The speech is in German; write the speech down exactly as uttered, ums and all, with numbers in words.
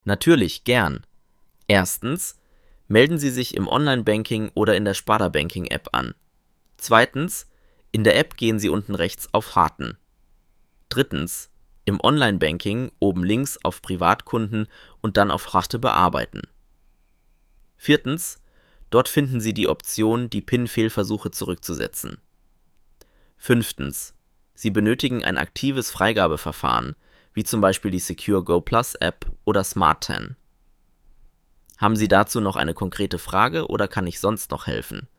Natürlich, gern. Erstens, melden Sie sich im Online-Banking oder in der Sparda-Banking-App an. Zweitens, in der App gehen Sie unten rechts auf Haken. Drittens, im Online-Banking oben links auf Privatkunden und dann auf Raste bearbeiten. Viertens, dort finden Sie die Option, die P I N-Fehlversuche zurückzusetzen. Fünftens, Sie benötigen ein aktives Freigabeverfahren, wie zum Beispiel die Secure Go Plus App oder Smart zehn. Haben Sie dazu noch eine konkrete Frage oder kann ich sonst noch helfen?